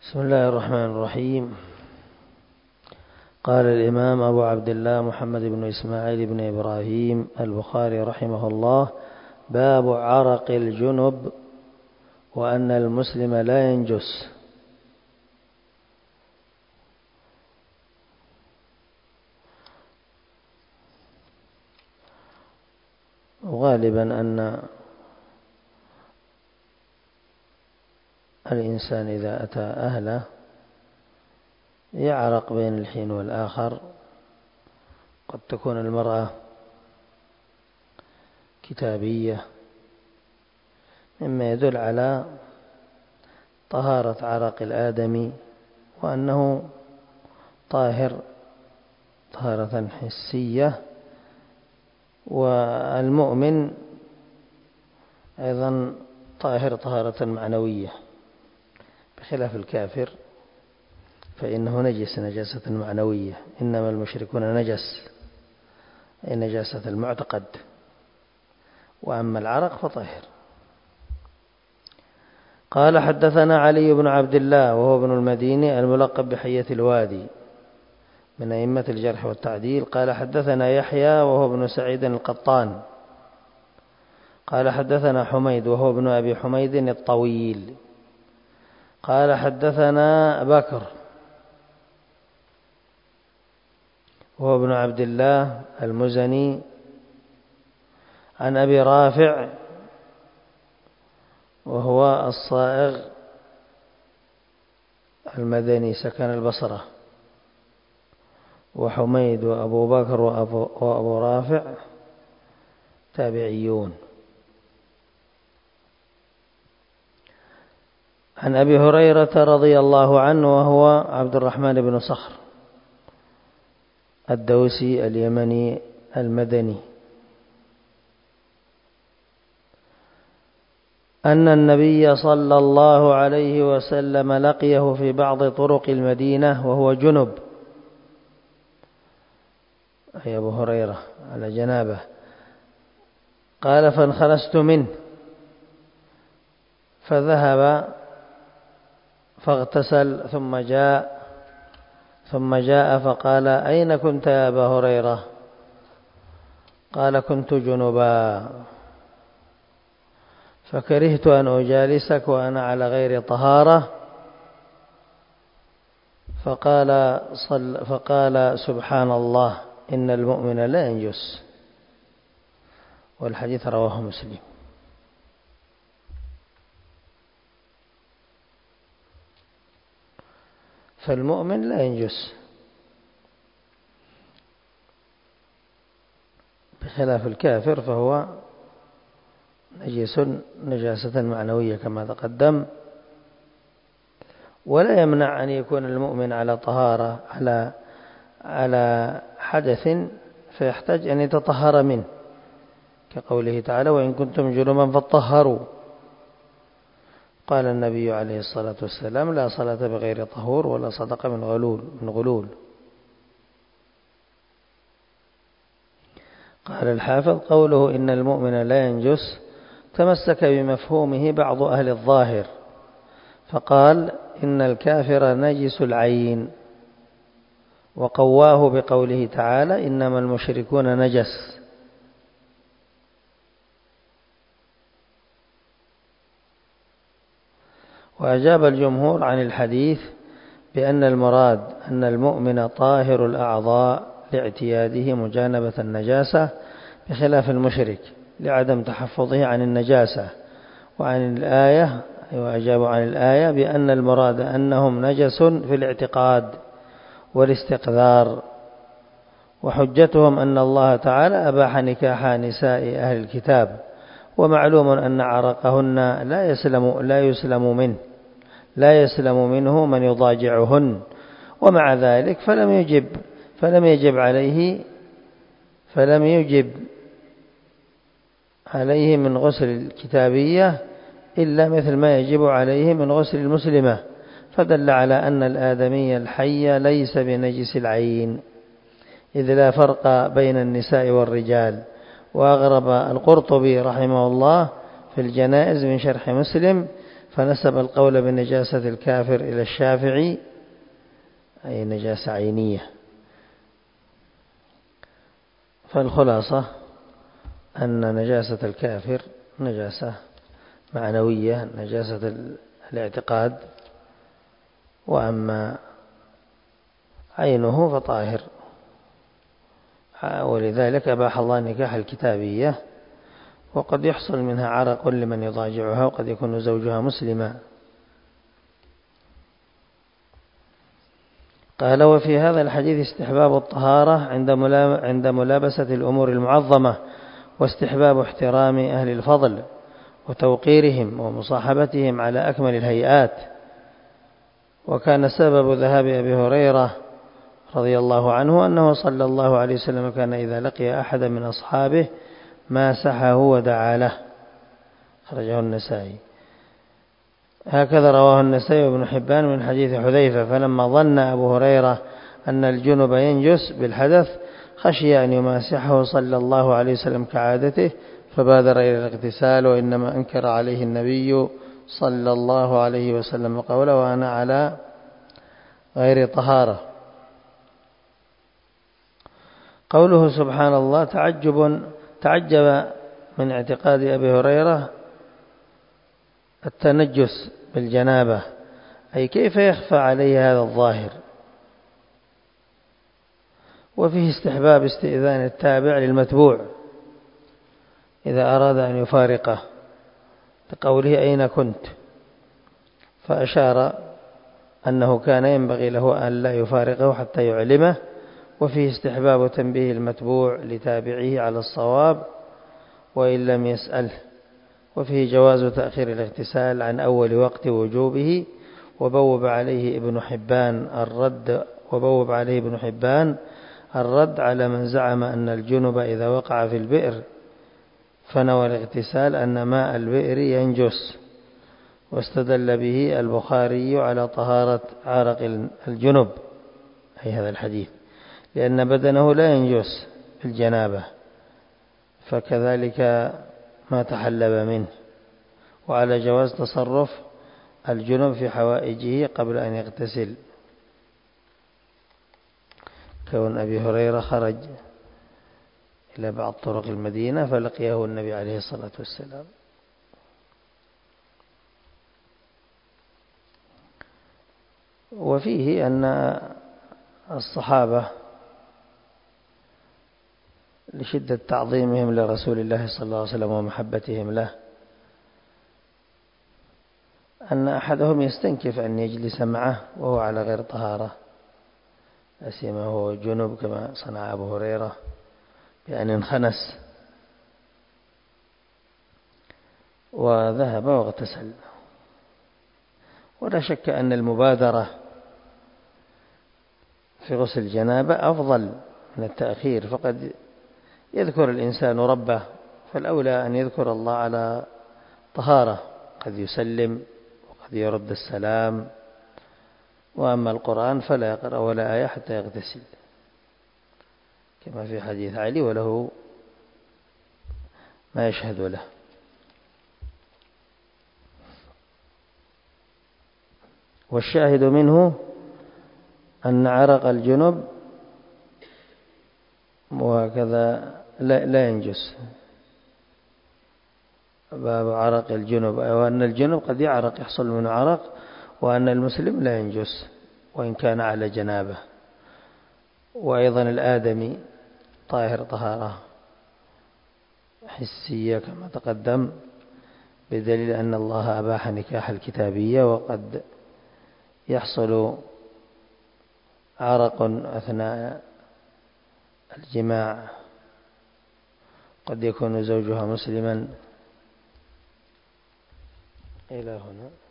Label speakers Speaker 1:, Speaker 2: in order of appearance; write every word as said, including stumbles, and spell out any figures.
Speaker 1: بسم الله الرحمن الرحيم. قال الإمام أبو عبد الله محمد بن إسماعيل بن إبراهيم البخاري رحمه الله: باب عرق الجنب وأن المسلم لا ينجس. وغالبا أن الإنسان إذا أتى أهله يعرق بين الحين والآخر. قد تكون المرأة كتابية، مما يدل على طهارة عرق الآدمي وأنه طاهر طهارة حسية، والمؤمن أيضا طاهر طهارة معنوية، بخلاف الكافر فإنه نجس نجاسة معنوية. إنما المشركون نجس، أي نجاسة المعتقد، وأما العرق فطاهر. قال: حدثنا علي بن عبد الله وهو ابن المديني الملقب بحية الوادي من أئمة الجرح والتعديل. قال: حدثنا يحيى وهو ابن سعيد القطان قال: حدثنا حميد وهو ابن أبي حميد الطويل قال: حدثنا بكر وهو ابن عبد الله المزني عن أبي رافع وهو الصائغ المدني سكن البصرة، وحميد وأبو بكر وأبو, وأبو رافع تابعيون. عن أبي هريرة رضي الله عنه وهو عبد الرحمن بن صخر الدوسي اليمني المدني أن النبي صلى الله عليه وسلم لقيه في بعض طرق المدينة وهو جنب، أي أبو هريرة على جنابه. قال: فانخلست منه فذهب فاغتسل ثم جاء ثم جاء فقال: أين كنت يا أبا هريرة؟ قال: كنت جنبا فكرهت أن أجالسك وأنا على غير طهارة. فقال, صل فقال: سبحان الله، إن المؤمن لا ينجس. والحديث رواه مسلم. فالمؤمن لا ينجس، بخلاف الكافر فهو نجس نجاسة معنوية كما تقدم. ولا يمنع أن يكون المؤمن على طهارة على على حدث فيحتاج أن يتطهر منه، كقوله تعالى: وإن كنتم جنبا فاطهروا. قال النبي عليه الصلاة والسلام: لا صلاة بغير طهور ولا صدقة من غلول من غلول. قال الحافظ: قوله إن المؤمن لا ينجس تمسك بمفهومه بعض أهل الظاهر، فقال: إن الكافر نجس العين، وقواه بقوله تعالى: إنما المشركون نجس. وأجاب الجمهور عن الحديث بأن المراد أن المؤمن طاهر الأعضاء لاعتياده مجانبة النجاسة، بخلاف المشرك لعدم تحفظه عن النجاسة. وعن الآية وأجابوا عن الآية بأن المراد أنهم نجس في الاعتقاد والاستقذار. وحجتهم أن الله تعالى أباح نكاح نساء أهل الكتاب، ومعلوم أن عرقهن لا يسلم لا يسلم منه لا يسلم منه من يضاجعهن. ومع ذلك فلم يجب فلم يجب عليه فلم يجب عليه من غسل الكتابية إلا مثل ما يجب عليه من غسل المسلمة، فدل على أن الآدمي الحي ليس بنجس العين، إذ لا فرق بين النساء والرجال. وأغرب القرطبي رحمه الله في الجنائز من شرح مسلم فنسب القول بنجاسة الكافر إلى الشافعي، أي نجاسة عينية. فالخلاصة أن نجاسة الكافر نجاسة معنوية، نجاسة الاعتقاد، وأما عينه فطاهر. ولذلك أباح الله نكاح الكتابية، وقد يحصل منها عرق لمن يضاجعها، وقد يكون زوجها مسلما. قال: وفي هذا الحديث استحباب الطهارة عند ملابسة الأمور المعظمة، واستحباب احترام أهل الفضل وتوقيرهم ومصاحبتهم على أكمل الهيئات. وكان سبب ذهاب أبي هريرة رضي الله عنه أنه صلى الله عليه وسلم كان إذا لقي أحدا من أصحابه ماسحه ودعا له، خرجه النسائي. هكذا رواه النسائي وابن حبان من حديث حذيفة: فلما ظن أبو هريرة أن الجنب ينجس بالحدث خشي أن يماسحه صلى الله عليه وسلم كعادته، فبادر إلى الاغتسال، وإنما أنكر عليه النبي صلى الله عليه وسلم قوله: وأنا على غير طهارة. قوله سبحان الله تعجب تعجب من اعتقاد أبي هريرة التنجس بالجنابة، أي كيف يخفى عليه هذا الظاهر. وفيه استحباب استئذان التابع للمتبوع إذا أراد أن يفارقه، لقوله: أين كنت؟ فأشار أنه كان ينبغي له أن لا يفارقه حتى يعلمه. وفيه استحباب تنبيه المتبوع لتابعه على الصواب وإن لم يسأله. وفيه جواز تأخير الاغتسال عن أول وقت وجوبه. وبوب عليه ابن حبان الرد وبوب عليه ابن حبان الرد على من زعم أن الجنب إذا وقع في البئر فنوى الاغتسال أن ماء البئر ينجس. واستدل به البخاري على طهارة عرق الجنب، أي هذا الحديث، لأن بدنه لا ينجس بالجنابة، فكذلك ما تحلب منه. وعلى جواز تصرف الجنب في حوائجه قبل أن يغتسل، كون أبي هريرة خرج إلى بعض طرق المدينة فلقيه النبي عليه الصلاة والسلام. وفيه أن الصحابة لشدة تعظيمهم لرسول الله صلى الله عليه وسلم ومحبتهم له أن أحدهم يستنكف أن يجلس معه وهو على غير طهارة، أسيما هو جنب، كما صنع أبو هريرة بأن انخنس وذهب واغتسل. ولا شك أن المبادرة في غسل الجنابة أفضل من التأخير، فقد يذكر الإنسان ربه، فالأولى أن يذكر الله على طهارة، قد يسلم وقد يرد السلام. وأما القرآن فلا يقرأ ولا آية حتى يغتسل، كما في حديث علي: وله ما يشهد له. والشاهد منه أن عرق الجنب وهكذا لا, لا ينجس. باب عرق الجنب، وأن الجنب قد يعرق، يحصل منه عرق، وأن المسلم لا ينجس وإن كان على جنابه. وأيضا الآدمي طاهر طهارة حسية كما تقدم، بدليل أن الله أباح نكاح الكتابية، وقد يحصل عرق أثناء الجماع، قد يكون زوجها مسلما. إلى هنا.